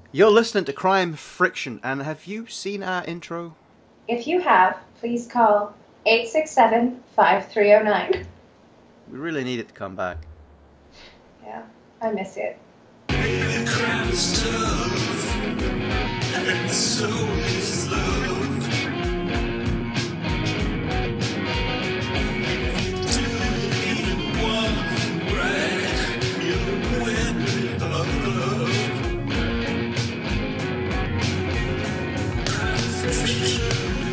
You're listening to Crime Friction, and have you seen our intro? If you have, please call 867-5309. We really need it to come back. Yeah, I miss it. Crime is tough, and so is love. Do even one right, you're winning of love. Crime friction.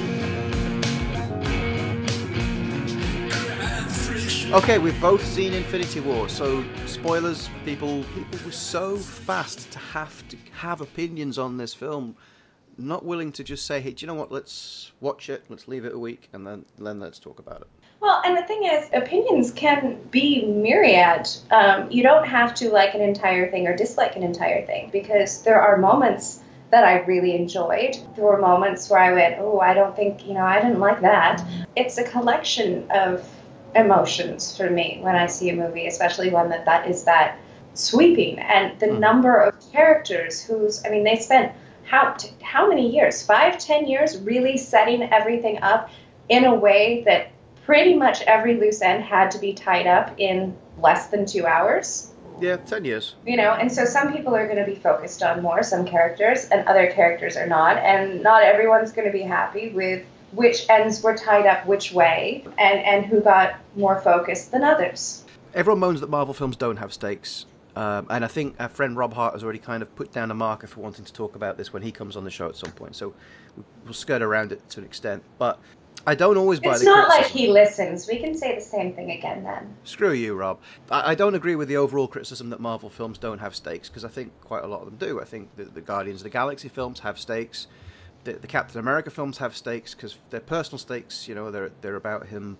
Crime friction. Okay, we've both seen Infinity War, so spoilers, people were so fast to have opinions on this film, not willing to just say, hey, do you know what, let's watch it, let's leave it a week, and then let's talk about it. Well, and the thing is, opinions can be myriad. You don't have to like an entire thing or dislike an entire thing, because there are moments that I really enjoyed. There were moments where I went, oh, I don't think, I didn't like that. It's a collection of emotions for me when I see a movie, especially one that is that sweeping, and the number of characters they spent how many years, 5-10 years, really setting everything up in a way that pretty much every loose end had to be tied up in less than 2 hours. Yeah, 10 years. And so some people are going to be focused on more, some characters, and other characters are not, and not everyone's going to be happy with which ends were tied up which way, and who got more focus than others. Everyone moans that Marvel films don't have stakes, and I think our friend Rob Hart has already kind of put down a marker for wanting to talk about this when he comes on the show at some point, so we'll skirt around it to an extent, but I don't always buy the criticism. It's not like he listens. We can say the same thing again then. Screw you, Rob. I don't agree with the overall criticism that Marvel films don't have stakes, because I think quite a lot of them do. I think the Guardians of the Galaxy films have stakes. The Captain America films have stakes because they're personal stakes. They're about him,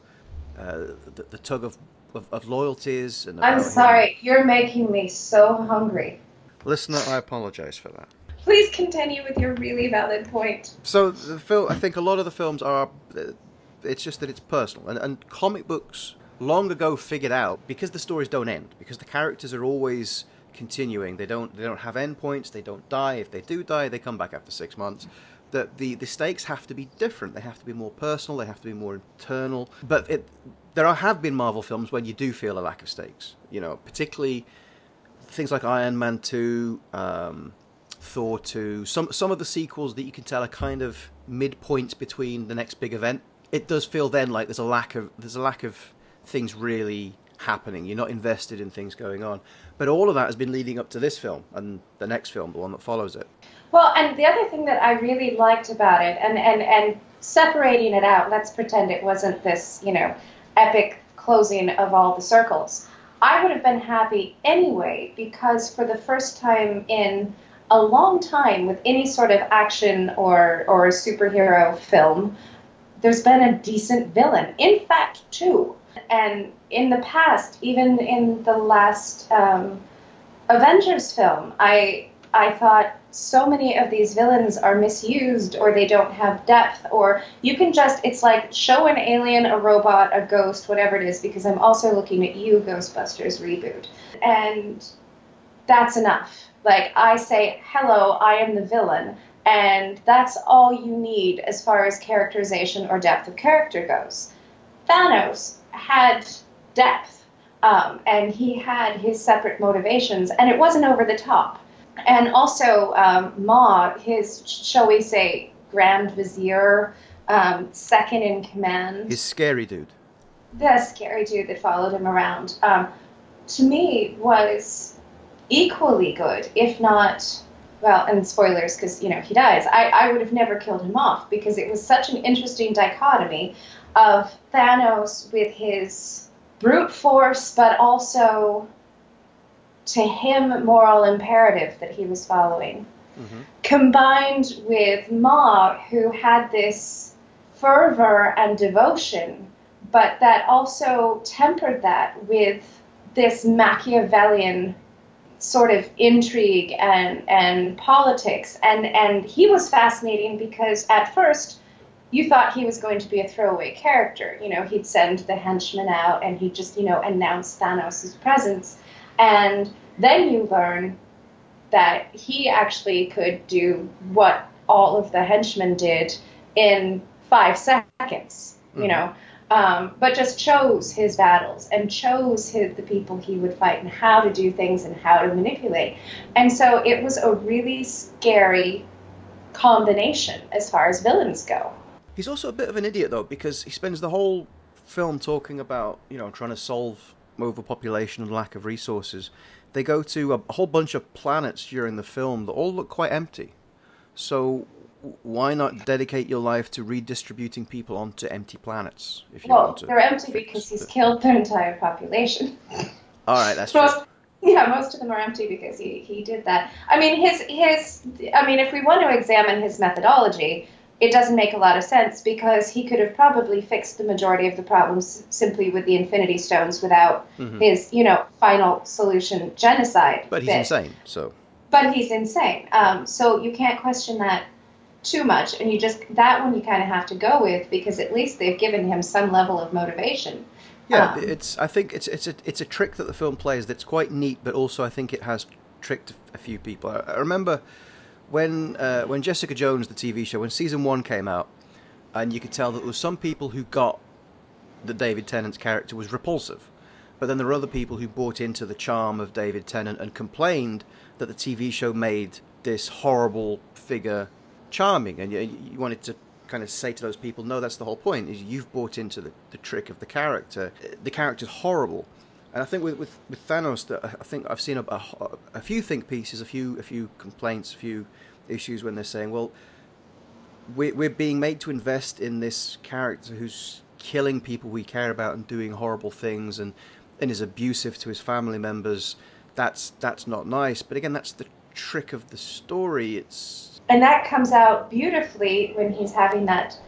the tug of loyalties. And I'm sorry, you're making me so hungry. Listener, I apologize for that. Please continue with your really valid point. So the film, I think a lot of the films are. It's just that it's personal, and comic books long ago figured out, because the stories don't end, because the characters are always continuing. They don't have endpoints. They don't die. If they do die, they come back after 6 months. That the stakes have to be different. They have to be more personal. They have to be more internal. But there have been Marvel films when you do feel a lack of stakes. Particularly things like Iron Man 2, Thor 2. Some of the sequels that you can tell are kind of midpoints between the next big event. It does feel then like there's a lack of things really happening. You're not invested in things going on. But all of that has been leading up to this film and the next film, the one that follows it. Well, and the other thing that I really liked about it, and separating it out, let's pretend it wasn't this, epic closing of all the circles. I would have been happy anyway, because for the first time in a long time with any sort of action or superhero film, there's been a decent villain. In fact, two. And in the past, even in the last Avengers film, I thought so many of these villains are misused, or they don't have depth, or you can just, it's like, show an alien, a robot, a ghost, whatever it is, because I'm also looking at you, Ghostbusters reboot. And that's enough. Like, I say, hello, I am the villain, and that's all you need as far as characterization or depth of character goes. Thanos had depth, and he had his separate motivations, and it wasn't over the top. And also, Ma, his, shall we say, Grand Vizier, second in command. His scary dude. The scary dude that followed him around, to me, was equally good, if not, well, and spoilers, because, he dies. I would have never killed him off, because it was such an interesting dichotomy of Thanos with his brute force, but also, to him, moral imperative that he was following, combined with Ma, who had this fervor and devotion, but that also tempered that with this Machiavellian sort of intrigue and politics. And he was fascinating because at first you thought he was going to be a throwaway character. He'd send the henchmen out and he'd just, announce Thanos' presence. And then you learn that he actually could do what all of the henchmen did in 5 seconds, you know, but just chose his battles and chose the people he would fight and how to do things and how to manipulate. And so it was a really scary combination as far as villains go. He's also a bit of an idiot, though, because he spends the whole film talking about, you know, trying to solve overpopulation and lack of resources. They go to a whole bunch of planets during the film that all look quite empty. So why not dedicate your life to redistributing people onto empty planets? If you want to. They're empty because he's killed their entire population. All right, that's true. Most of them are empty because he did that. I mean, if we want to examine his methodology, it doesn't make a lot of sense because he could have probably fixed the majority of the problems simply with the Infinity Stones without his, final solution, genocide. But he's insane, so. But he's insane. So you can't question that too much, and that one you kind of have to go with because at least they've given him some level of motivation. Yeah, I think it's a trick that the film plays that's quite neat, but also I think it has tricked a few people. I remember when Jessica Jones, the TV show, when season 1 came out, and you could tell that there were some people who got that David Tennant's character was repulsive, but then there were other people who bought into the charm of David Tennant and complained that the TV show made this horrible figure charming, and you wanted to kind of say to those people, no, that's the whole point, is you've bought into the trick of the character. The character's horrible. And I think with Thanos, I think I've seen a few think pieces, a few complaints, a few issues when they're saying, well, we're being made to invest in this character who's killing people we care about and doing horrible things and is abusive to his family members. That's not nice. But again, that's the trick of the story. And that comes out beautifully when he's having that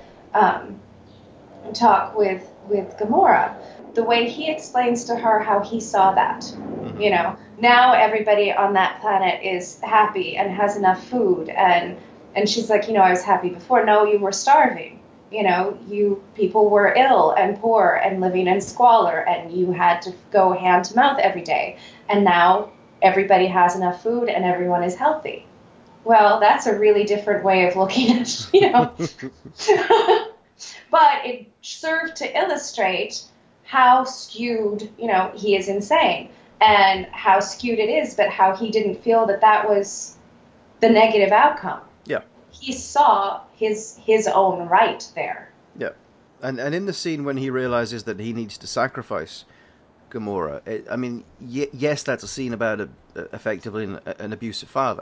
talk with Gamora. The way he explains to her how he saw that. Now everybody on that planet is happy and has enough food. And she's like, I was happy before. No, you were starving. You people were ill and poor and living in squalor, and you had to go hand to mouth every day. And now everybody has enough food and everyone is healthy. Well, that's a really different way of looking at, But it served to illustrate how skewed, he is insane, and how skewed it is, but how he didn't feel that was the negative outcome. Yeah. He saw his own right there. Yeah. And in the scene when he realizes that he needs to sacrifice Gamora, yes, that's a scene about effectively an abusive father.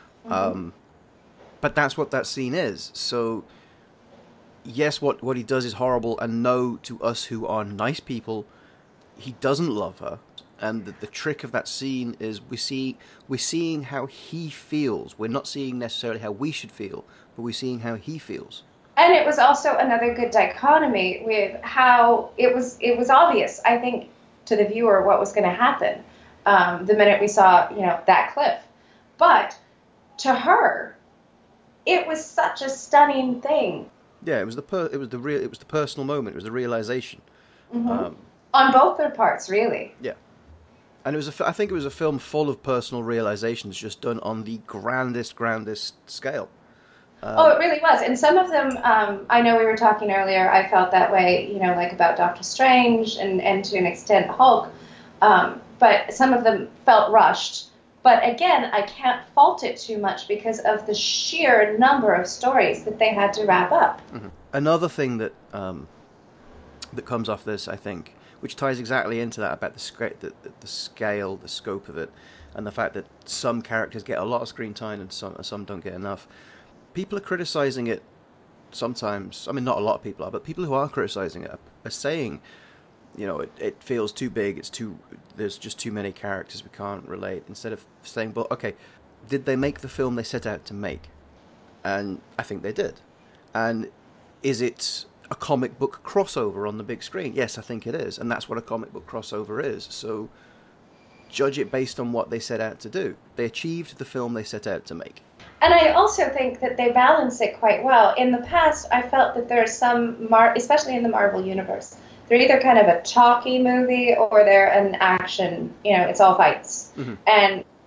But that's what that scene is. So, yes, what he does is horrible, and no, to us who are nice people, he doesn't love her. And the trick of that scene is we're seeing how he feels. We're not seeing necessarily how we should feel, but we're seeing how he feels. And it was also another good dichotomy with how it was obvious, I think, to the viewer what was going to happen the minute we saw, that cliff. But to her, it was such a stunning thing. Yeah, it was the personal moment. It was the realization. On both their parts, really. Yeah, and I think it was a film full of personal realizations, just done on the grandest scale. It really was, and some of them, I know we were talking earlier. I felt that way, like about Doctor Strange and to an extent Hulk, but some of them felt rushed. But again, I can't fault it too much because of the sheer number of stories that they had to wrap up. Another thing that comes off this, I think, which ties exactly into that about the scale, the scope of it, and the fact that some characters get a lot of screen time and some don't get enough. People are criticizing it sometimes. I mean, not a lot of people are, but people who are criticizing it are saying, it feels too big, there's just too many characters, we can't relate, instead of saying, well, okay, did they make the film they set out to make? And I think they did. And is it a comic book crossover on the big screen? Yes, I think it is, and that's what a comic book crossover is. So judge it based on what they set out to do. They achieved the film they set out to make. And I also think that they balance it quite well. In the past, I felt that there's some, especially in the Marvel Universe, they're either kind of a talky movie or they're an action, it's all fights. And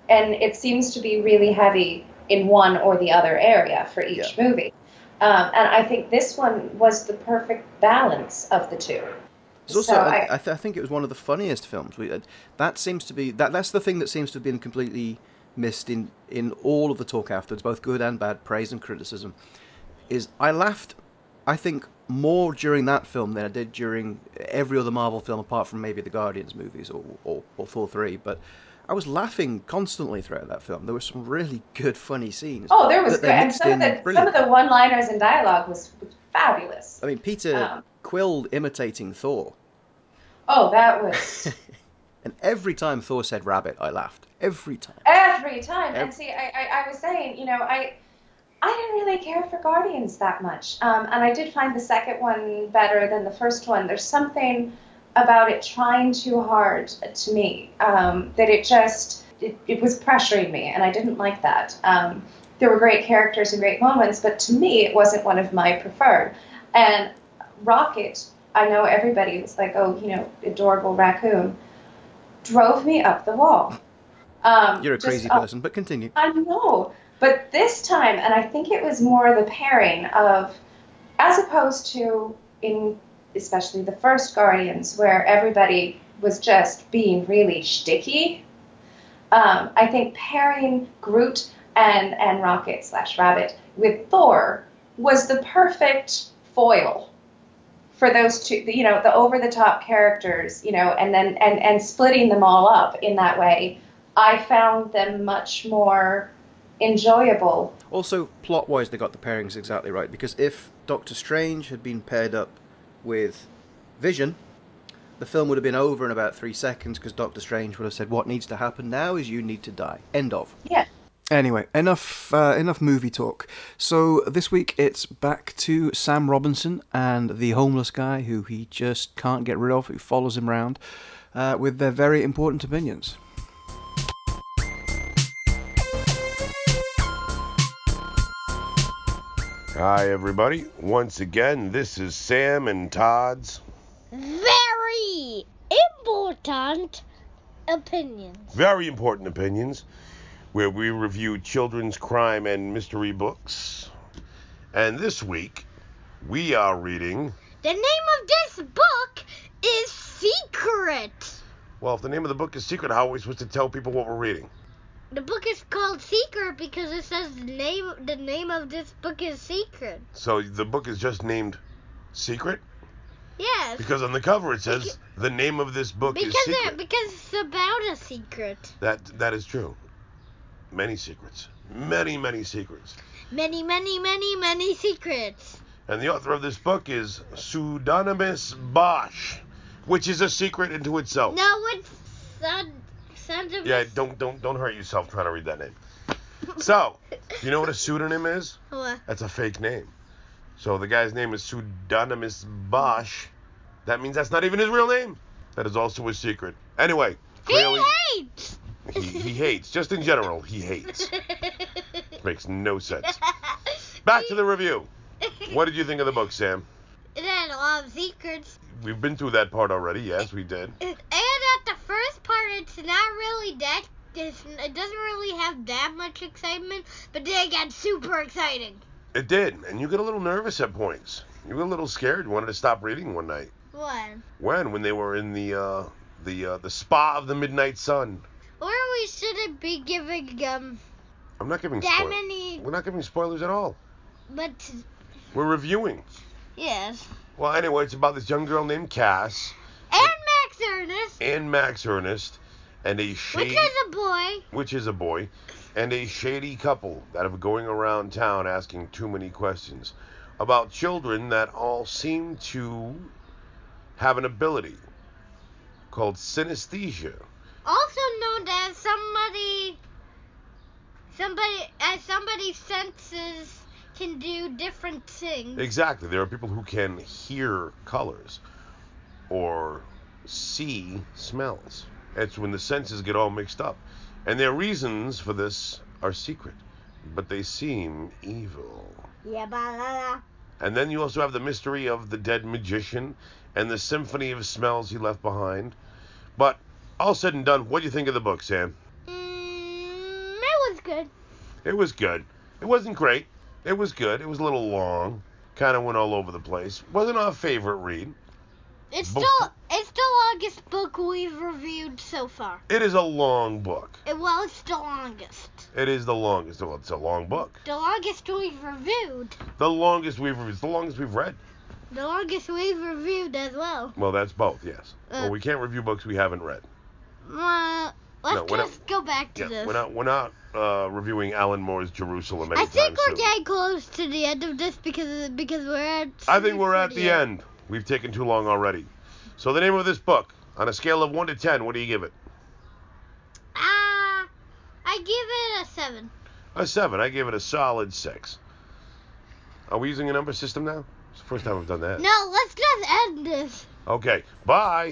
and it seems to be really heavy in one or the other area for each movie. And I think this one was the perfect balance of the two. It's also, So I think it was one of the funniest films. That seems to be that's the thing that seems to have been completely missed in all of the talk afterwards, both good and bad, praise and criticism. Is I laughed, I think, more during that film than I did during every other Marvel film, apart from maybe the Guardians movies or Thor 3. But I was laughing constantly throughout that film. There were some really good, funny scenes. Oh, there was that good, they and mixed some in of brilliant. the one-liners and dialogue was fabulous. I mean, Peter Quill imitating Thor. Oh, that was And every time Thor said rabbit, I laughed. Every time. every time. And see, I was saying, you know, I didn't really care for Guardians that much, and I did find the second one better than the first one. There's something about it trying too hard to me that it was pressuring me, and I didn't like that. There were great characters and great moments, but to me, it wasn't one of my preferred. And Rocket, I know everybody was like, oh, you know, adorable raccoon, drove me up the wall. You're a crazy person, but continue. I know, but this time, and I think it was more the pairing of, as opposed to in especially the first Guardians, where everybody was just being really shticky. I think pairing Groot and Rocket / Rabbit with Thor was the perfect foil for those two, you know, the over-the-top characters, you know, and then and splitting them all up in that way. I found them much more enjoyable. Also, plot-wise, they got the pairings exactly right, because if Doctor Strange had been paired up with Vision, the film would have been over in about 3 seconds, because Doctor Strange would have said, what needs to happen now is you need to die. End of. Yeah. Anyway, enough movie talk. So this week it's back to Sam Robinson and the homeless guy who he just can't get rid of, who follows him around, with their very important opinions. Hi, everybody. Once again, this is Sam and Todd's Very important opinions. Very Important Opinions, where we review children's crime and mystery books. And this week, we are reading... The name of this book is Secret. Well, if the name of the book is secret, how are we supposed to tell people what we're reading? The book is called Secret because it says the name of this book is Secret. So the book is just named Secret? Yes. Because on the cover it says the name of this book is Secret. Because it's about a secret. That is true. Many secrets. Many, many secrets. Many, many, many, many secrets. And the author of this book is Pseudonymous Bosch, which is a secret into itself. No, it's Yeah, don't hurt yourself trying to read that name. So, you know what a pseudonym is? What? That's a fake name. So the guy's name is Pseudonymous Bosch. That means that's not even his real name. That is also a secret. Anyway, clearly He hates. he hates. Just in general, he hates. Makes no sense. Back to the review. What did you think of the book, Sam? It had a lot of secrets. We've been through that part already. Yes, we did. And at the first part, it's not really that. It doesn't really have that much excitement, but then it got super exciting. It did, and you get a little nervous at points. You were a little scared. You wanted to stop reading one night. What? When they were in the spa of the Midnight Sun. Or we shouldn't be giving I'm not giving that spoilers. many. We're not giving spoilers at all. But We're reviewing. yes. Well, anyway, it's about this young girl named Cass And Max Ernest, and Max Ernest, and a shady, which is a boy. and a shady couple that are going around town asking too many questions about children that all seem to have an ability called synesthesia. Also known as somebody's senses can do different things. Exactly. There are people who can hear colors or see smells. It's when the senses get all mixed up. And their reasons for this are secret, but they seem evil. Yeah, ba And then you also have the mystery of the dead magician and the symphony of smells he left behind. But all said and done, what do you think of the book, Sam? good. It was good. It wasn't great. It was good. It was a little long. Kind of went all over the place. Wasn't our favorite read. It's Bo- the longest book we've reviewed so far. It is a long book. It's the longest. It is the longest. Well, it's a long book. The longest we've reviewed. The longest we've read. The longest we've reviewed as well. Well, that's both, yes. Well, we can't review books we haven't read. Let's just go back to this. We're not reviewing Alan Moore's Jerusalem I anytime think we're soon. getting close to the end of this because we're at. I think we're at the end. We've taken too long already. So the name of this book, on a scale of 1 to 10, what do you give it? I give it a 7. A 7. I give it a solid 6. Are we using a number system now? It's the first time I've done that. No, let's just end this. Okay, bye.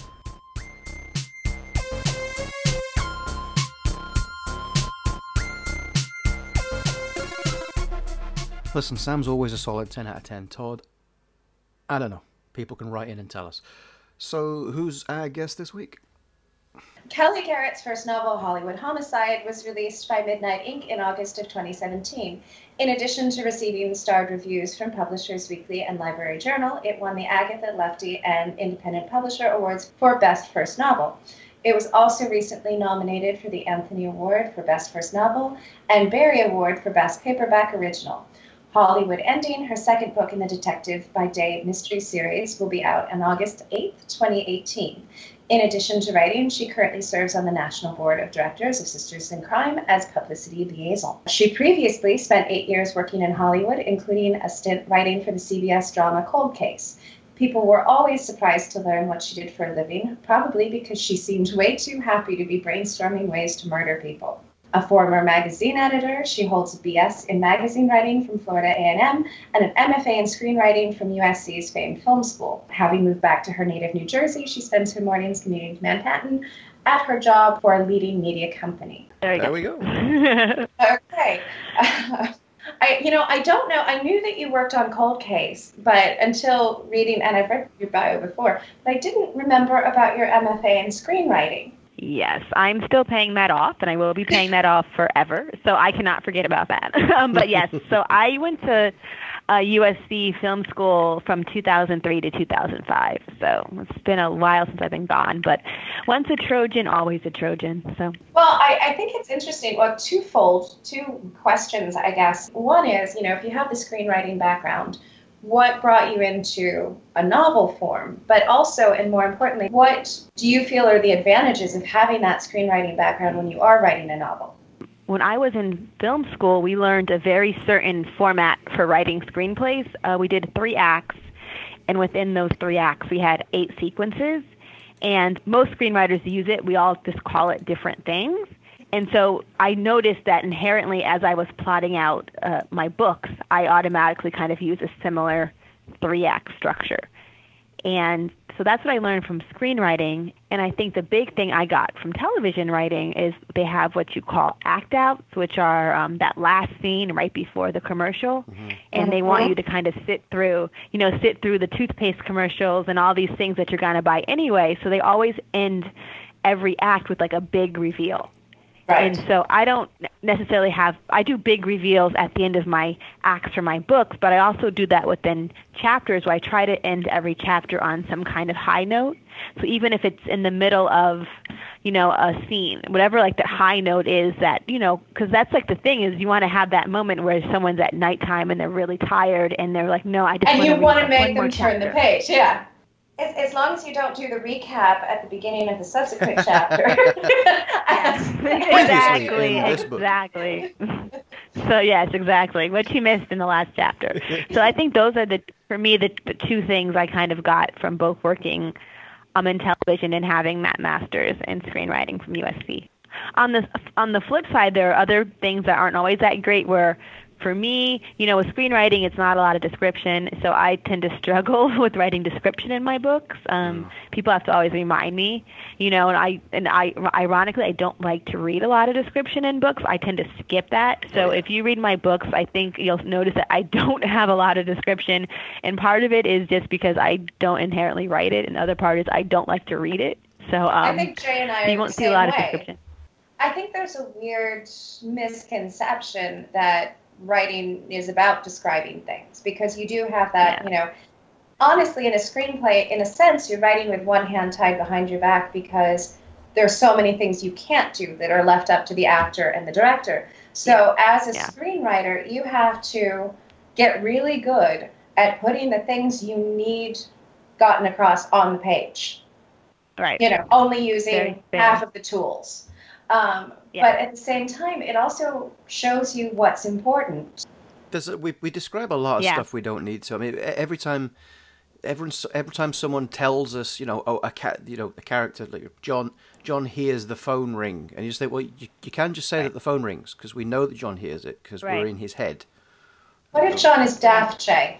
Listen, Sam's always a solid 10 out of 10. Todd, I don't know. People can write in and tell us. So, who's our guest this week? Kelly Garrett's first novel, Hollywood Homicide, was released by Midnight Inc. in August of 2017. In addition to receiving starred reviews from Publishers Weekly and Library Journal, it won the Agatha Lefty and Independent Publisher Awards for Best First Novel. It was also recently nominated for the Anthony Award for Best First Novel and Barry Award for Best Paperback Original. Hollywood Ending, her second book in the Detective by Day mystery series, will be out on August 8th, 2018. In addition to writing, she currently serves on the National Board of Directors of Sisters in Crime as publicity liaison. She previously spent 8 years working in Hollywood, including a stint writing for the CBS drama Cold Case. People were always surprised to learn what she did for a living, probably because she seemed way too happy to be brainstorming ways to murder people. A former magazine editor, she holds a BS in magazine writing from Florida A&M and an MFA in screenwriting from USC's famed film school. Having moved back to her native New Jersey, she spends her mornings commuting to Manhattan at her job for a leading media company. There we go. Okay. I don't know. I knew that you worked on Cold Case, but until reading, and I've read your bio before, but I didn't remember about your MFA in screenwriting. Yes, I'm still paying that off, and I will be paying that off forever, so I cannot forget about that. But yes, so I went to USC Film School from 2003 to 2005, so it's been a while since I've been gone, but once a Trojan, always a Trojan. So. Well, I think it's interesting. Well, twofold, two questions, I guess. One is, if you have the screenwriting background, what brought you into a novel form? But also, and more importantly, what do you feel are the advantages of having that screenwriting background when you are writing a novel? When I was in film school, we learned a very certain format for writing screenplays. We did 3 acts, and within those 3 acts, we had 8 sequences. And most screenwriters use it. We all just call it different things. And so I noticed that inherently as I was plotting out my books, I automatically kind of use a similar 3-act structure. And so that's what I learned from screenwriting. And I think the big thing I got from television writing is they have what you call act outs, which are that last scene right before the commercial. Mm-hmm. And they want you to kind of sit through the toothpaste commercials and all these things that you're going to buy anyway. So they always end every act with like a big reveal. Right. And so I don't necessarily I do big reveals at the end of my acts for my books, but I also do that within chapters where I try to end every chapter on some kind of high note. So even if it's in the middle of, a scene, whatever like the high note is that, because that's like the thing is you want to have that moment where someone's at nighttime and they're really tired and they're like, no, I just want to read one more chapter. And you want to make them turn the page, yeah. As long as you don't do the recap at the beginning of the subsequent chapter. Exactly. So yes, exactly. What you missed in the last chapter. So I think those are for me the 2 things I kind of got from both working in television and having that master's in screenwriting from USC. On the flip side, there are other things that aren't always that great where for me, with screenwriting, it's not a lot of description, so I tend to struggle with writing description in my books. People have to always remind me, and I ironically, I don't like to read a lot of description in books. I tend to skip that. So if you read my books, I think you'll notice that I don't have a lot of description, and part of it is just because I don't inherently write it, and the other part is I don't like to read it. So I think Jay and I you won't see a lot of description. I think there's a weird misconception that writing is about describing things, because you do have that, honestly, in a screenplay, in a sense, you're writing with one hand tied behind your back, because there's so many things you can't do that are left up to the actor and the director. So as a screenwriter, you have to get really good at putting the things you need gotten across on the page. Right. Only using half of the tools. But at the same time, it also shows you what's important. We describe a lot of stuff we don't need to. I mean, every time someone tells us, a character like John hears the phone ring, and you just think, well, you can just say that the phone rings, because we know that John hears it, because we're in his head. What if John is daft, Jay?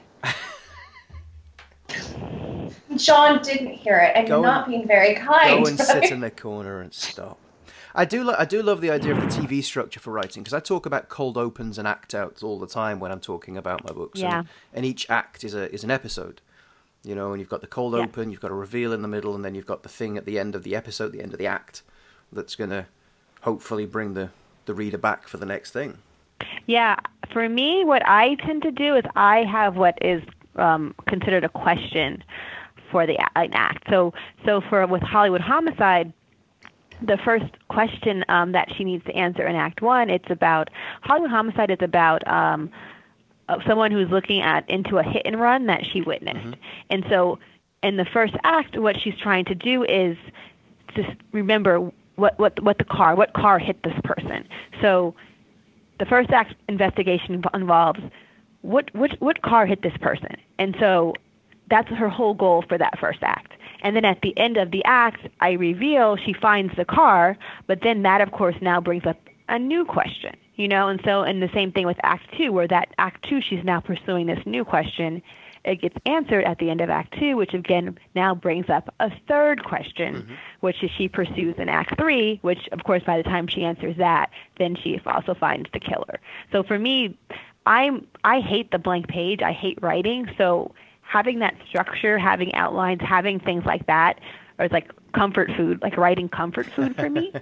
John didn't hear it, and you're not being very kind. Go and sit in the corner and stop. I do love the idea of the TV structure for writing, because I talk about cold opens and act outs all the time when I'm talking about my books. Yeah. And each act is an episode. And you've got the cold open, you've got a reveal in the middle, and then you've got the thing at the end of the episode, the end of the act, that's going to hopefully bring the reader back for the next thing. Yeah, for me, what I tend to do is I have what is considered a question for an act. So with Hollywood Homicide, the first question that she needs to answer in Act 1, it's about Hollywood Homicide is about someone who's looking into a hit and run that she witnessed. Mm-hmm. And so in the first act, what she's trying to do is just remember what car hit this person. So the first act investigation involves what car hit this person. And so that's her whole goal for that first act. And then at the end of the act, I reveal she finds the car, but then that, of course, now brings up a new question, and so, and the same thing with Act 2, where that Act 2, she's now pursuing this new question. It gets answered at the end of Act 2, which again now brings up a third question, which she pursues in Act 3, which, of course, by the time she answers that, then she also finds the killer. So for me, I hate the blank page. I hate writing. So having that structure, having outlines, having things like that, or it's like comfort food, like writing comfort food for me,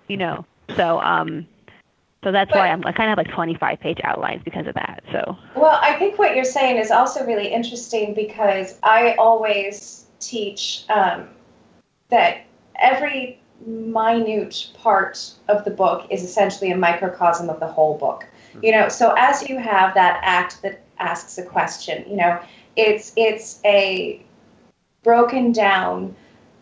So that's why I kind of have like 25-page outlines because of that. So. Well, I think what you're saying is also really interesting, because I always teach that every minute part of the book is essentially a microcosm of the whole book. So as you have that act that asks a question, it's a broken down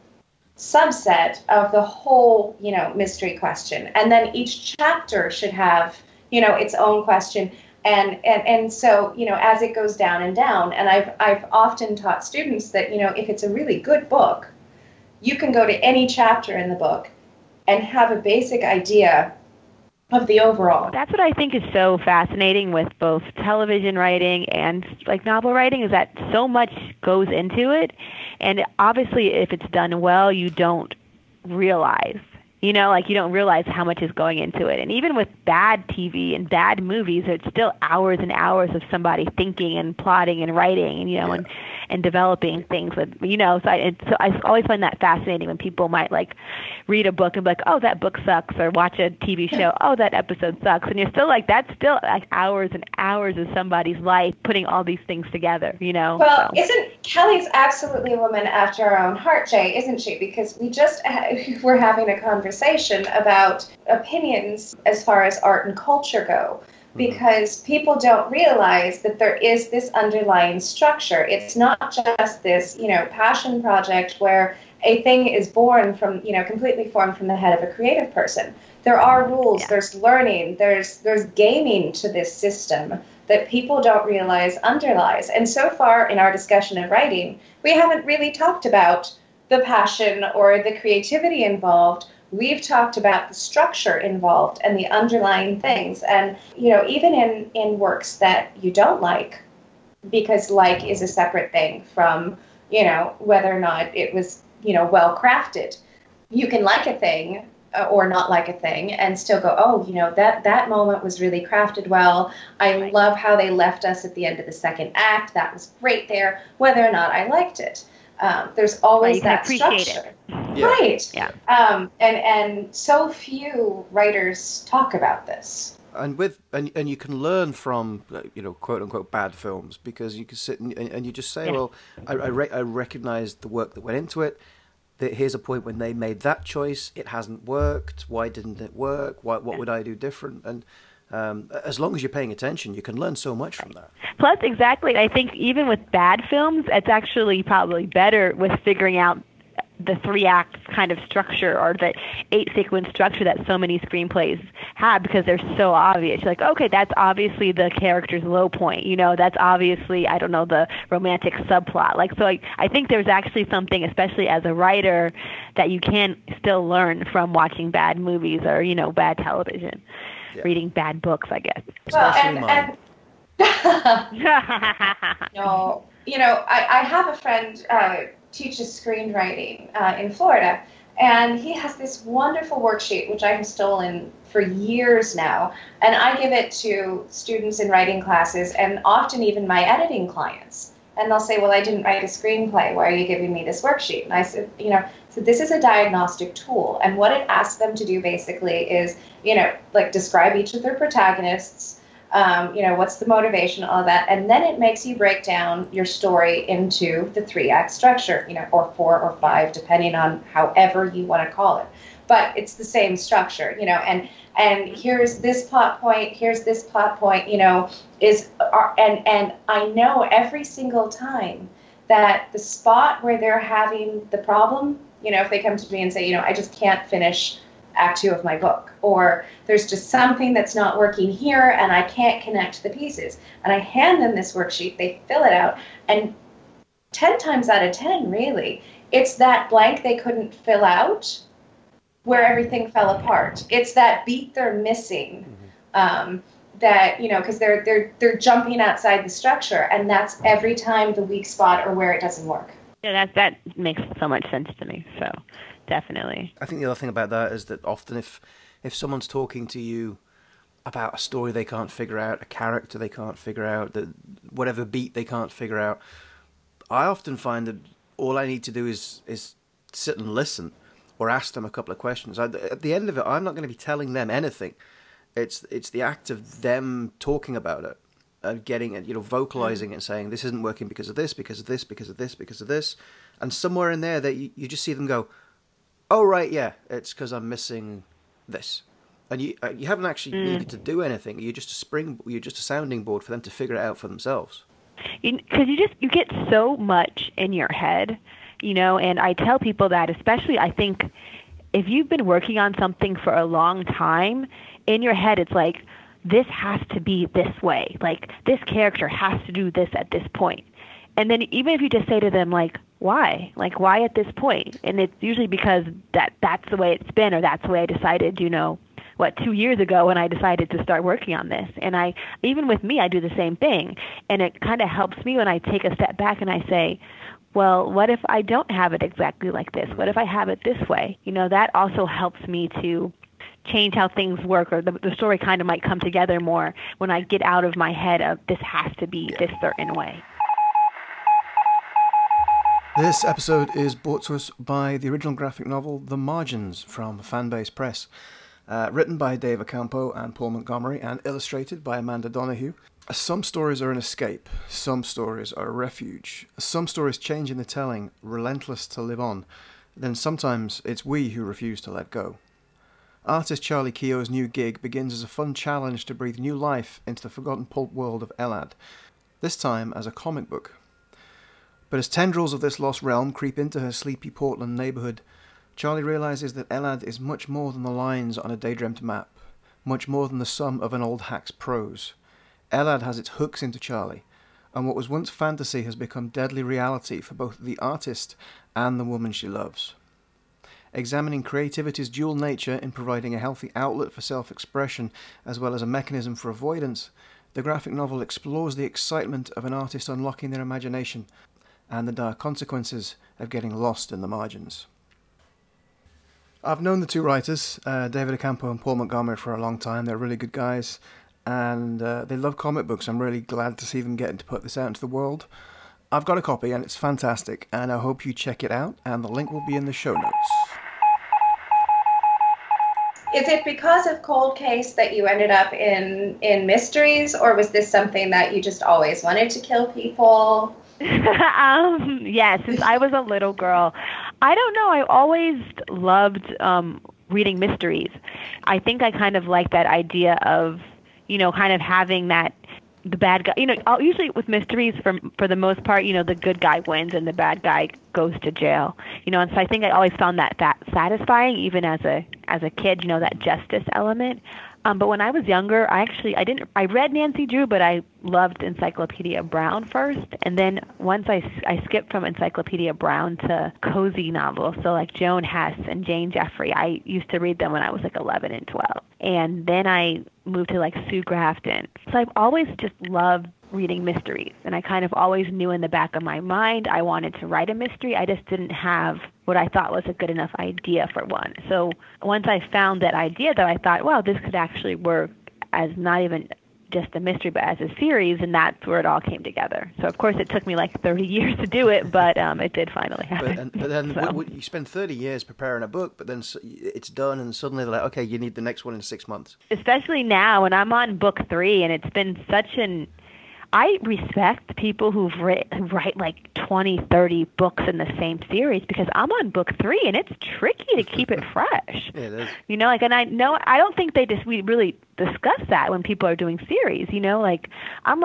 subset of the whole, mystery question. And then each chapter should have, its own question. And so, as it goes down and down, and I've often taught students that, if it's a really good book, you can go to any chapter in the book and have a basic idea of the overall. That's what I think is so fascinating with both television writing and like novel writing, is that so much goes into it. And obviously, if it's done well, you don't realize, you don't realize how much is going into it. And even with bad TV and bad movies, it's still hours and hours of somebody thinking and plotting and writing, and developing things with, so I always find that fascinating when people might like read a book and be like, oh, that book sucks, or watch a TV show, oh, that episode sucks. And you're still like, that's still like hours and hours of somebody's life putting all these things together, Well, isn't Kelly's absolutely a woman after our own heart, Jay, isn't she? Because we just were having a conversation about opinions as far as art and culture go. Because people don't realize that there is this underlying structure. It's not just this, passion project where a thing is born from, completely formed from the head of a creative person. There are rules, there's learning, there's gaming to this system that people don't realize underlies. And so far in our discussion of writing, we haven't really talked about the passion or the creativity involved. We've talked about the structure involved and the underlying things. And, even in works that you don't like, because like is a separate thing from, whether or not it was, well crafted. You can like a thing or not like a thing and still go, oh, that moment was really crafted well. I love how they left us at the end of the second act. That was great there, whether or not I liked it. There's always you can that appreciate structure. it. Yeah. Right. Yeah. And so few writers talk about this. And you can learn from quote unquote bad films, because you can sit and you just say, Yeah. well, I recognize the work that went into it. That here's a point when they made that choice, it hasn't worked. Why didn't it work? What would I do different? And as long as you're paying attention, you can learn so much from that. Plus, exactly, I think even with bad films, it's actually probably better with figuring out the 3-act kind of structure, or the 8-sequence structure that so many screenplays have, because they're so obvious. You're like, okay, that's obviously the character's low point. That's obviously, I don't know, the romantic subplot. I think there's actually something, especially as a writer, that you can still learn from watching bad movies or, bad television, reading bad books, I guess. Especially mine. No, I have a friend teaches screenwriting in Florida, and he has this wonderful worksheet which I have stolen for years now, and I give it to students in writing classes and often even my editing clients. And they'll say, well, I didn't write a screenplay. Why are you giving me this worksheet? And I said, so this is a diagnostic tool, and what it asks them to do basically is, describe each of their protagonists, what's the motivation, all of that. And then it makes you break down your story into the 3-act structure, or 4 or 5, depending on however you want to call it. But it's the same structure, and here's this plot point, here's this plot point, and I know every single time that the spot where they're having the problem, if they come to me and say, I just can't finish Act 2 of my book, or there's just something that's not working here and I can't connect the pieces. And I hand them this worksheet, they fill it out, and 10 times out of 10, really, it's that blank they couldn't fill out where everything fell apart. It's that beat they're missing, that, because they're jumping outside the structure, and that's every time the weak spot or where it doesn't work. Yeah, that makes so much sense to me, so definitely. I think the other thing about that is that often if someone's talking to you about a story they can't figure out, a character they can't figure out, whatever beat they can't figure out, I often find that all I need to do is sit and listen, or ask them a couple of questions. At the end of it, I'm not going to be telling them anything. It's the act of them talking about it, and getting it, vocalizing it, and saying, this isn't working because of this, because of this, because of this, because of this. And somewhere in there that you just see them go, oh, right, yeah, it's because I'm missing this. And you haven't actually needed to do anything. You're just a sounding board for them to figure it out for themselves. Because you get so much in your head, and I tell people that, especially I think if you've been working on something for a long time, in your head it's like, this has to be this way. Like, this character has to do this at this point. And then even if you just say to them, like, why? Like, why at this point? And it's usually because that's the way it's been, or that's the way I decided, 2 years ago when I decided to start working on this. And even with me, I do the same thing. And it kind of helps me when I take a step back and I say, well, what if I don't have it exactly like this? What if I have it this way? That also helps me to change how things work, or the story kind of might come together more when I get out of my head of this has to be this certain way. This episode is brought to us by the original graphic novel The Margins from Fanbase Press, written by Dave Ocampo and Paul Montgomery and illustrated by Amanda Donoghue. Some stories are an escape, some stories are a refuge, some stories change in the telling, relentless to live on, then sometimes it's we who refuse to let go. Artist Charlie Keogh's new gig begins as a fun challenge to breathe new life into the forgotten pulp world of Elad, this time as a comic book. But as tendrils of this lost realm creep into her sleepy Portland neighborhood, Charlie realizes that Elad is much more than the lines on a daydreamed map, much more than the sum of an old hack's prose. Elad has its hooks into Charlie, and what was once fantasy has become deadly reality for both the artist and the woman she loves. Examining creativity's dual nature in providing a healthy outlet for self-expression as well as a mechanism for avoidance, the graphic novel explores the excitement of an artist unlocking their imagination and the dire consequences of getting lost in the margins. I've known the two writers, David Ocampo and Paul Montgomery, for a long time. They're really good guys, and they love comic books. I'm really glad to see them getting to put this out into the world. I've got a copy and it's fantastic, and I hope you check it out, and the link will be in the show notes. Is it because of Cold Case that you ended up in mysteries, or was this something that you just always wanted to kill people? Yeah, since I was a little girl, I don't know. I always loved reading mysteries. I think I kind of like that idea of, kind of having that the bad guy. Usually with mysteries, for the most part, the good guy wins and the bad guy goes to jail. And so I think I always found that satisfying, even as a kid. That justice element. But when I was younger, I read Nancy Drew, but I loved Encyclopedia Brown first. And then once I skipped from Encyclopedia Brown to cozy novels, so like Joan Hess and Jane Jeffrey, I used to read them when I was like 11 and 12. And then I moved to like Sue Grafton. So I've always just loved reading mysteries. And I kind of always knew in the back of my mind I wanted to write a mystery. I just didn't have what I thought was a good enough idea for one. So once I found that idea, though, I thought, well, this could actually work as not even just a mystery, but as a series, and that's where it all came together. So, of course, it took me like 30 years to do it, but it did finally happen. But then So. you spend 30 years preparing a book, but then it's done, and suddenly they're like, okay, you need the next one in 6 months. Especially now when I'm on book 3, and it's been such an... I respect people who write like 20, 30 books in the same series, because I'm on book 3 and it's tricky to keep it fresh. Yeah, it is. And I know, I don't think we really discuss that when people are doing series, I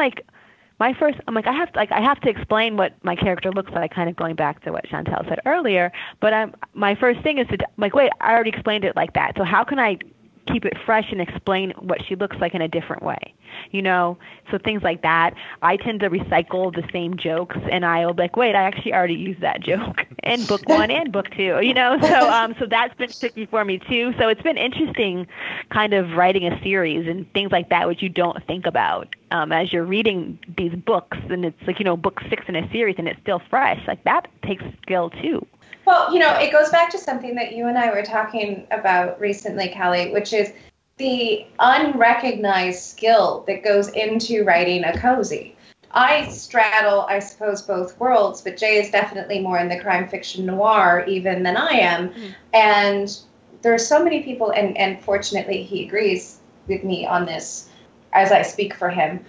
have to explain what my character looks like, kind of going back to what Chantel said earlier, but my first thing is to, wait, I already explained it like that, so how can I keep it fresh and explain what she looks like in a different way, so things like that. I tend to recycle the same jokes, and I'll be like, wait, I actually already used that joke in book 1 and book 2, so that's been tricky for me too. So it's been interesting kind of writing a series and things like that, which you don't think about as you're reading these books, and it's like, book 6 in a series and it's still fresh. Like, that takes skill too. Well, it goes back to something that you and I were talking about recently, Callie, which is the unrecognized skill that goes into writing a cozy. I straddle, I suppose, both worlds, but Jay is definitely more in the crime fiction noir even than I am. Mm. And there are so many people, and fortunately he agrees with me on this as I speak for him.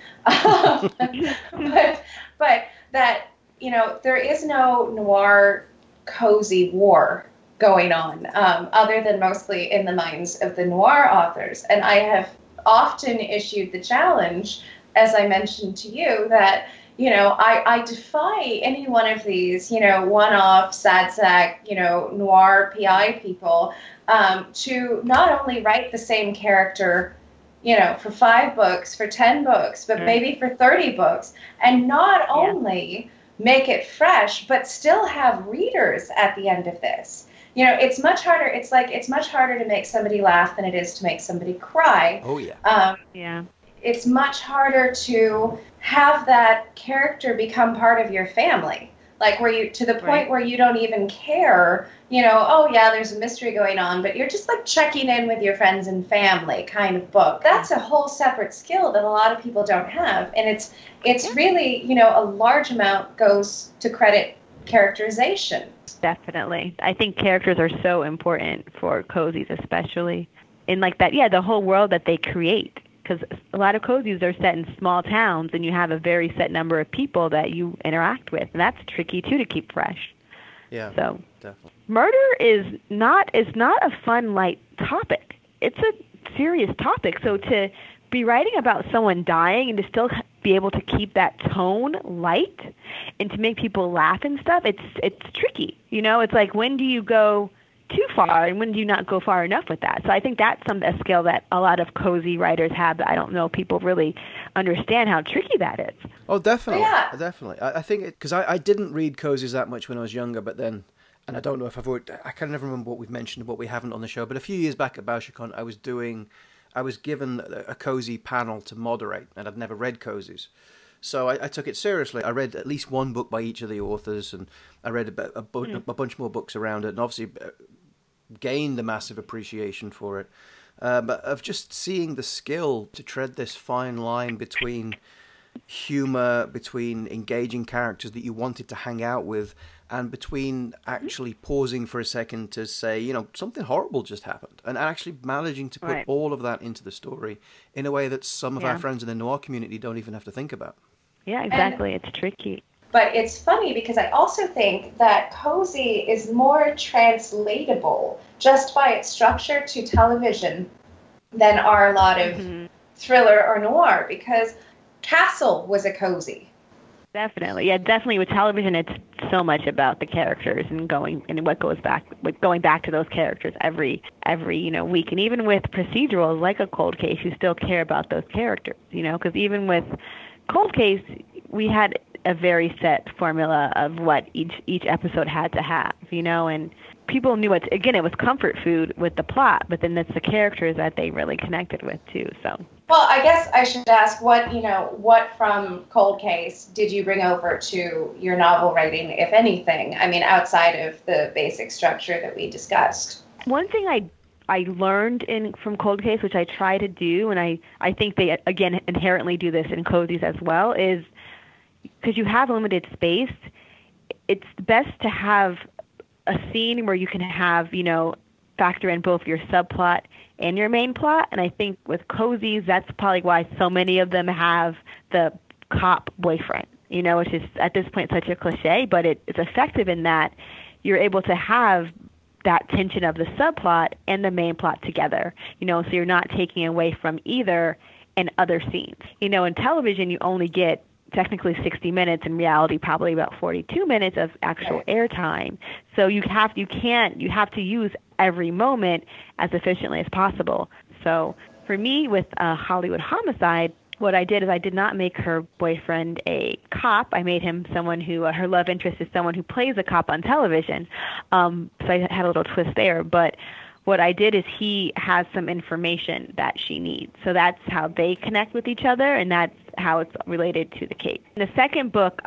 but that, there is no noir cozy war going on, other than mostly in the minds of the noir authors. And I have often issued the challenge, as I mentioned to you, that, I defy any one of these, one-off, sad sack, noir PI people to not only write the same character, for 5 books, for 10 books, but maybe for 30 books, and not only make it fresh, but still have readers at the end of this. It's much harder. It's much harder to make somebody laugh than it is to make somebody cry. Oh, yeah. Yeah. It's much harder to have that character become part of your family. Like, where you, to the point where you don't even care, oh yeah, there's a mystery going on, but you're just like checking in with your friends and family kind of book. That's a whole separate skill that a lot of people don't have. And it's really, a large amount goes to credit characterization. Definitely. I think characters are so important for cozies, especially in like that, the whole world that they create. Because a lot of cozies are set in small towns, and you have a very set number of people that you interact with, and that's tricky too to keep fresh. Yeah. So definitely. Murder is not a fun, light topic. It's a serious topic. So to be writing about someone dying and to still be able to keep that tone light and to make people laugh and stuff, it's tricky. It's like, when do you go too far and when do you not go far enough with that? So I think that's a skill that a lot of cozy writers have, that I don't know people really understand how tricky that is. Oh, definitely. Yeah. Definitely. I think because I didn't read cozies that much when I was younger, but then, and I don't know if I can never remember what we've mentioned, what we haven't on the show, but a few years back at BaoSheCon, I was given a cozy panel to moderate, and I'd never read cozies. So I took it seriously. I read at least one book by each of the authors, and I read a bunch more books around it, and obviously gained a massive appreciation for it. But of just seeing the skill to tread this fine line between humor, between engaging characters that you wanted to hang out with, and between actually pausing for a second to say, something horrible just happened, and actually managing to put Right. all of that into the story in a way that some of Yeah. our friends in the noir community don't even have to think about. Yeah, exactly. It's tricky. But it's funny because I also think that cozy is more translatable just by its structure to television than are a lot of thriller or noir, because Castle was a cozy. Definitely. Yeah, definitely with television it's so much about the characters and going back to those characters every week. And even with procedurals like a Cold Case, you still care about those characters, because even with Cold Case, we had a very set formula of what each episode had to have, and people knew it. Again, it was comfort food with the plot, but then it's the characters that they really connected with too. So. Well, I guess I should ask what from Cold Case did you bring over to your novel writing, if anything? I mean, outside of the basic structure that we discussed. One thing I learned from Cold Case, which I try to do, and I think they, again, inherently do this in cozies as well, is because you have limited space, it's best to have a scene where you can have, factor in both your subplot and your main plot. And I think with cozies, that's probably why so many of them have the cop boyfriend, which is at this point such a cliche, but it's effective in that you're able to have that tension of the subplot and the main plot together, so you're not taking away from either in other scenes. In television, you only get technically 60 minutes, in reality probably about 42 minutes of actual airtime. So you have to use every moment as efficiently as possible. So for me with Hollywood Homicide, what I did is I did not make her boyfriend a cop. I made him someone who, her love interest is someone who plays a cop on television. So I had a little twist there. But what I did is he has some information that she needs. So that's how they connect with each other, and that's how it's related to the case. In the second book,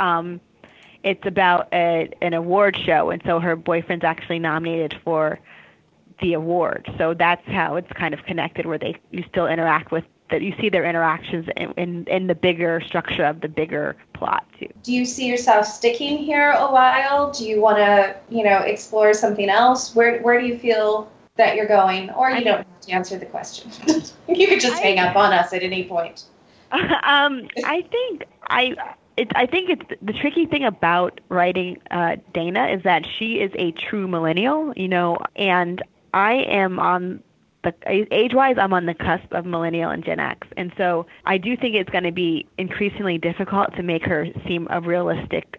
it's about an award show, and so her boyfriend's actually nominated for the award. So that's how it's kind of connected, where you still interact with, that you see their interactions in the bigger structure of the bigger plot too. Do you see yourself sticking here a while? Do you want to, explore something else? Where do you feel that you're going? Or you don't have to answer the question. You could just hang up on us at any point. I think it's the tricky thing about writing Dana is that she is a true millennial, and I am age-wise, I'm on the cusp of millennial and Gen X. And so I do think it's going to be increasingly difficult to make her seem a realistic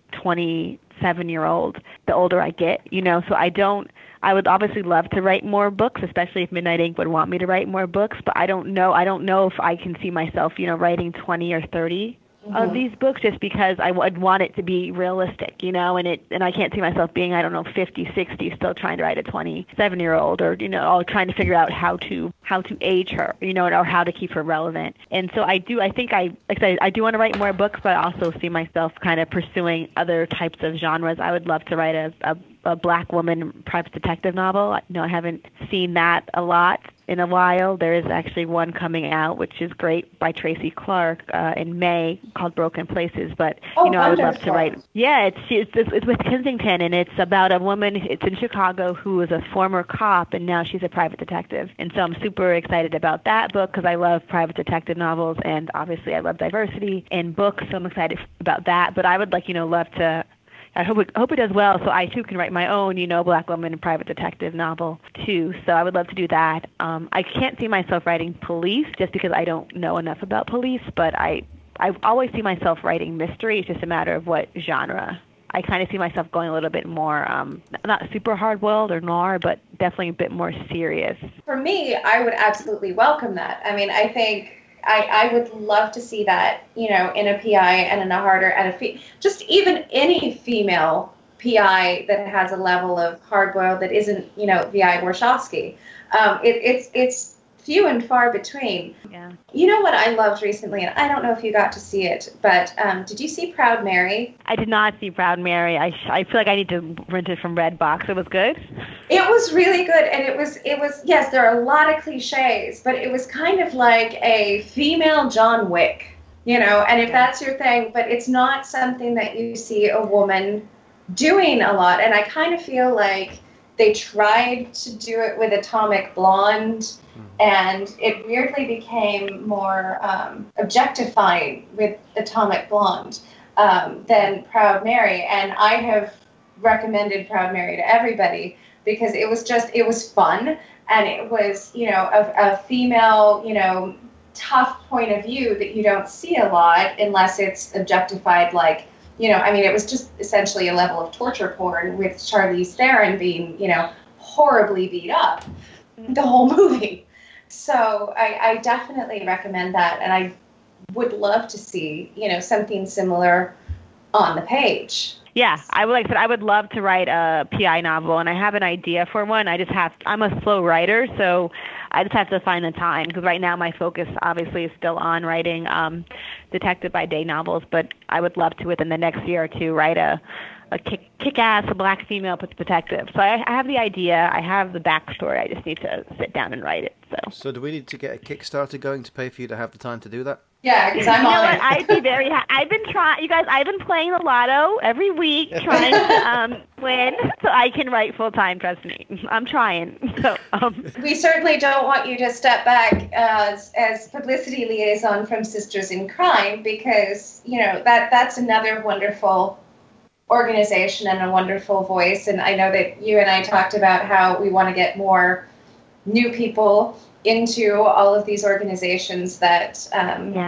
27-year-old the older I get, So I would obviously love to write more books, especially if Midnight Ink would want me to write more books, but I don't know if I can see myself, writing 20 or 30 of these books, just because I would want it to be realistic, and I can't see myself being, 50, 60, still trying to write a 27-year-old, or, trying to figure out how to age her, or how to keep her relevant. And so I do want to write more books, but I also see myself kind of pursuing other types of genres. I would love to write a Black woman private detective novel. I haven't seen that a lot in a while. There is actually one coming out, which is great, by Tracy Clark in May, called Broken Places. But I would love to write. Yeah, it's with Kensington, and it's about a woman. It's in Chicago who is a former cop, and now she's a private detective. And so I'm super excited about that book because I love private detective novels, and obviously I love diversity in books. So I'm excited about that. But I would love to. I hope it does well, so I too can write my own, Black woman private detective novel too. So I would love to do that. I can't see myself writing police just because I don't know enough about police, but I always see myself writing mystery. It's just a matter of what genre. I kind of see myself going a little bit more, not super hard-boiled or noir, but definitely a bit more serious. For me, I would absolutely welcome that. I mean, I think I would love to see that, in a PI and in a harder, and just even any female PI that has a level of hard-boiled that isn't, V.I. Warshawski. It's few and far between. Yeah. You know what I loved recently, and I don't know if you got to see it, but did you see Proud Mary? I did not see Proud Mary. I feel like I need to rent it from Redbox. It was good? It was really good, and it was yes, there are a lot of cliches, but it was kind of like a female John Wick. you know, and if that's your thing, but it's not something that you see a woman doing a lot. And I kind of feel like they tried to do it with Atomic Blonde, and it weirdly became more objectifying with Atomic Blonde than Proud Mary. And I have recommended Proud Mary to everybody because it was fun, and it was, you know, a female, you know, tough point of view that you don't see a lot unless it's objectified, like, you know, I mean, it was just essentially a level of torture porn with Charlize Theron being, you know, horribly beat up the whole movie. So I definitely recommend that, and I would love to see, you know, something similar on the page. Yeah, like I said, I would love to write a PI novel, and I have an idea for one. I'm a slow writer, so I just have to find the time, because right now my focus obviously is still on writing Detective by Day novels, but I would love to, within the next year or two, write a kick-ass black female detective. So I have the idea, I have the backstory, I just need to sit down and write it. So do we need to get a Kickstarter going to pay for you to have the time to do that? Yeah, because I'm you know on what? it. I'd be very I've been trying, you guys, I've been playing the lotto every week, trying to win so I can write full-time, trust me. I'm trying. So We certainly don't want you to step back as publicity liaison from Sisters in Crime, because, you know, that's another wonderful organization and a wonderful voice. And I know that you and I talked about how we want to get more new people into all of these organizations that so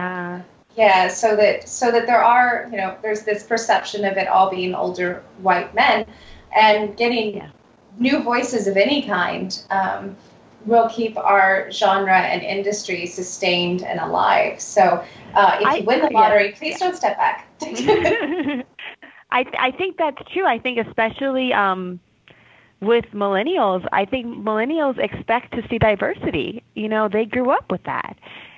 that there are, you know, there's this perception of it all being older white men, and getting new voices of any kind will keep our genre and industry sustained and alive. So if you win the lottery, please don't step back. I think that's true. I think especially with millennials, I think millennials expect to see diversity. You know, they grew up with that.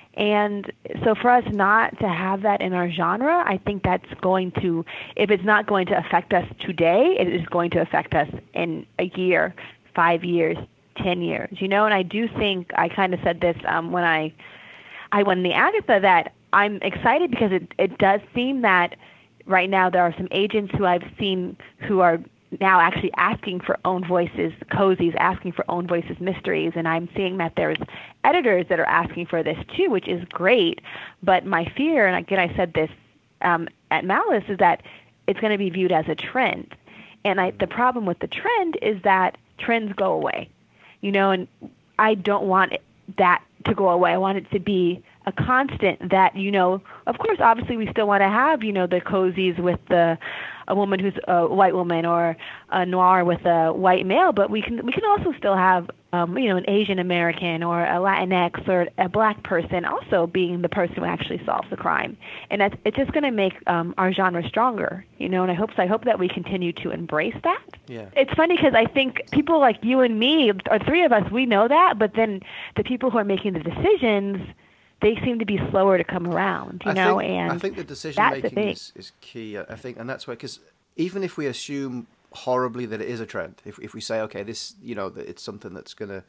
And so for us not to have that in our genre, I think that's going to, if it's not going to affect us today, it is going to affect us in a year, 5 years, 10 years, you know? And I do think, I kind of said this when I won the Agatha, that I'm excited because it does seem that right now there are some agents who I've seen who are now actually asking for own voices, cozies, asking for own voices mysteries, and I'm seeing that there's editors that are asking for this too, which is great. But my fear, and again I said this at Malice, is that it's going to be viewed as a trend. And the problem with the trend is that trends go away, you know, and I don't want that to go away. I want it to be a constant that, you know, of course, obviously we still want to have, you know, the cozies with a woman who's a white woman, or a noir with a white male, but we can also still have, you know, an Asian American or a Latinx or a black person also being the person who actually solves the crime. And it's just going to make our genre stronger, you know, and I hope that we continue to embrace that. Yeah. It's funny because I think people like you and me, or three of us, we know that, but then the people who are making the decisions, they seem to be slower to come around, you know. I think the decision making is key. I think, and that's why, because even if we assume horribly that it is a trend, if we say, okay, this, you know, that it's something that's gonna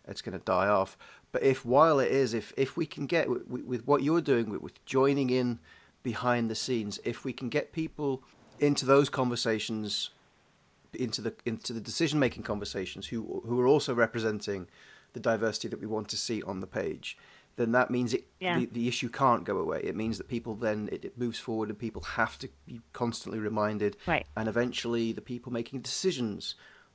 die off, but while it is, if we can get with what you're doing with joining in behind the scenes, if we can get people into those conversations, into the decision making conversations, who are also representing the diversity that we want to see on the page, then that means the issue can't go away. It means that people then, it moves forward, and people have to be constantly reminded. Right. And eventually the people making decisions,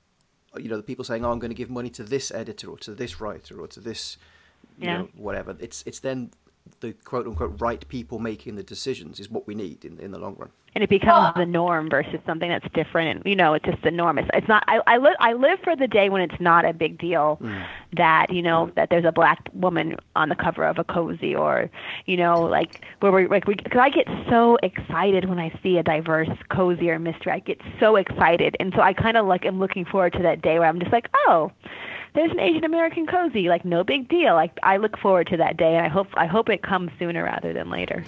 you know, the people saying, oh, I'm going to give money to this editor or to this writer or to this, you know, whatever. It's then the quote-unquote right people making the decisions is what we need in the long run. And it becomes the norm versus something that's different. And, you know, it's just the norm. It's not. I live for the day when it's not a big deal that, you know, that there's a black woman on the cover of a cozy, or, you know, like because I get so excited when I see a diverse cozy or mystery. I get so excited, and so I kind of am looking forward to that day where I'm just like, oh, there's an Asian American cozy, like no big deal. Like I look forward to that day, and I hope it comes sooner rather than later.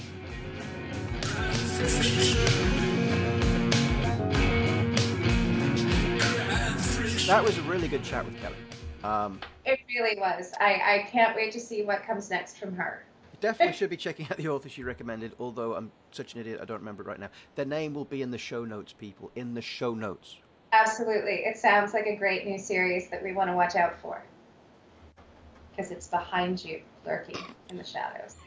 That was a really good chat with Kelly. It really was. I can't wait to see what comes next from her. Definitely should be checking out the author she recommended, although I'm such an idiot I don't remember it right now. Their name will be in the show notes, people. In the show notes. Absolutely. It sounds like a great new series that we want to watch out for. Because it's behind you, lurking in the shadows.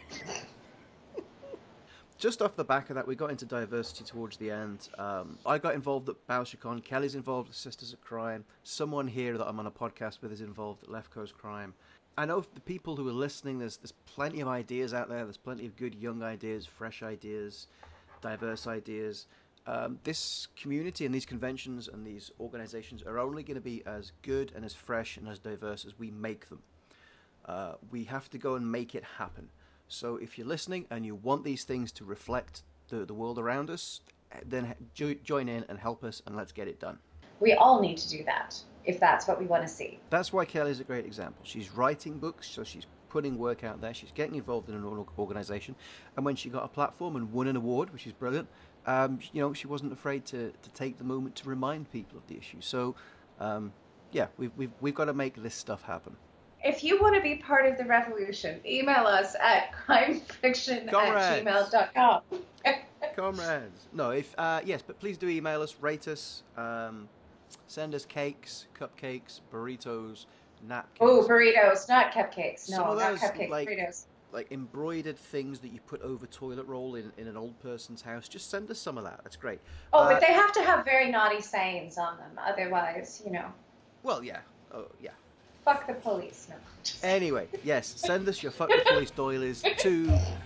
Just off the back of that, we got into diversity towards the end. I got involved at BaoShiCon. Kelly's involved at Sisters of Crime. Someone here that I'm on a podcast with is involved at Left Coast Crime. I know the people who are listening, there's plenty of ideas out there. There's plenty of good young ideas, fresh ideas, diverse ideas. This community and these conventions and these organizations are only going to be as good and as fresh and as diverse as we make them. We have to go and make it happen. So if you're listening and you want these things to reflect the world around us, then join in and help us, and let's get it done. We all need to do that, if that's what we want to see. That's why Kelly's a great example. She's writing books, so she's putting work out there. She's getting involved in an organization. And when she got a platform and won an award, which is brilliant, she wasn't afraid to take the moment to remind people of the issue. So, we've got to make this stuff happen. If you want to be part of the revolution, email us at crimefiction@gmail.com. Comrades. No, yes, but please do email us, rate us, send us cakes, cupcakes, burritos, napkins. Oh, burritos, not cupcakes. No, Some of not those, cupcakes, burritos. Like embroidered things that you put over toilet roll in an old person's house. Just send us some of that. That's great. Oh, but they have to have very naughty sayings on them. Otherwise, Well, yeah. Oh, yeah. Fuck the police. No. Anyway, yes, send us your fuck the police doilies to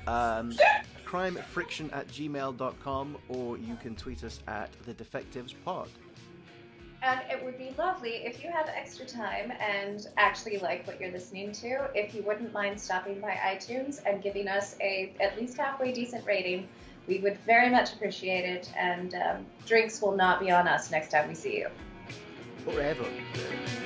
crimefriction@gmail.com, or you can tweet us at the Defectives Pod. And it would be lovely if you have extra time and actually like what you're listening to, if you wouldn't mind stopping by iTunes and giving us a at least halfway decent rating. We would very much appreciate it, and drinks will not be on us next time we see you. Forever.